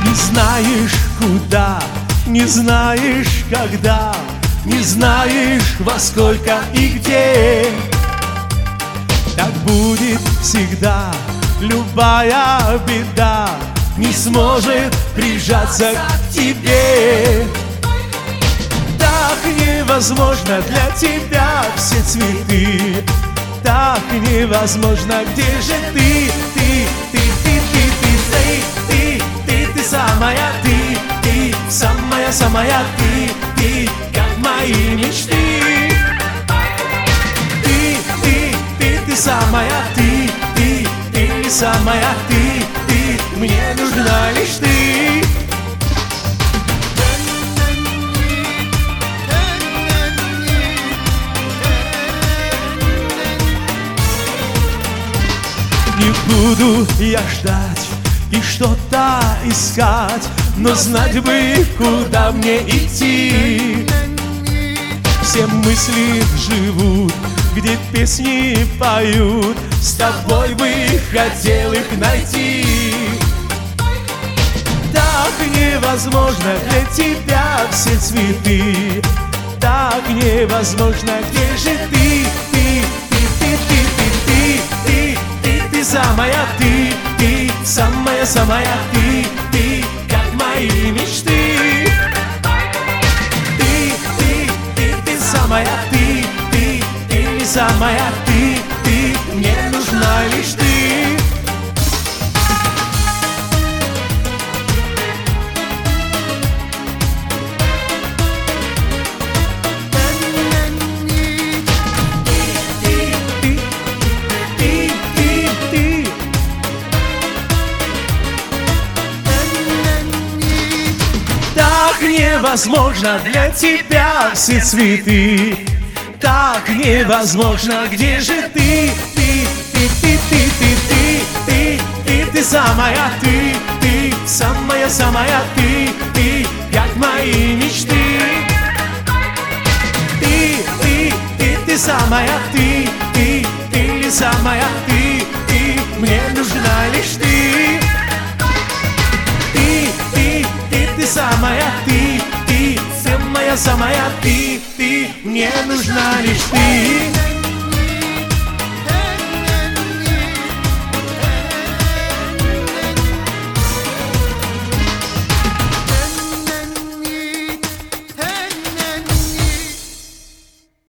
Не знаешь куда, не знаешь когда, не знаешь во сколько и где. Так будет всегда, любая беда не сможет прижаться к тебе. Так невозможно для тебя все цветы, так невозможно, где же ты, ты самая, ты самая, ты, как мои мечты. Ты самая, ты самая, ты, мне нужна лишь ты. Не буду я ждать и что-то искать, но знать бы, куда мне идти. Все мысли живут, где песни поют, с тобой бы хотел их найти. Так невозможно для тебя все цветы, так невозможно, где же ты, ты самая, ты самая, ты, как мои мечты. Ты самая, ты самая, ты, мне нужна лишь ты. Так невозможно для тебя все цветы, так невозможно, где же ты, ты самая, ты самая, ты, как мои мечты. Ты самая, ты самая, ты, мне нужна лишь ты. Ты самая, ты самая, ты, мне нужна лишь ты.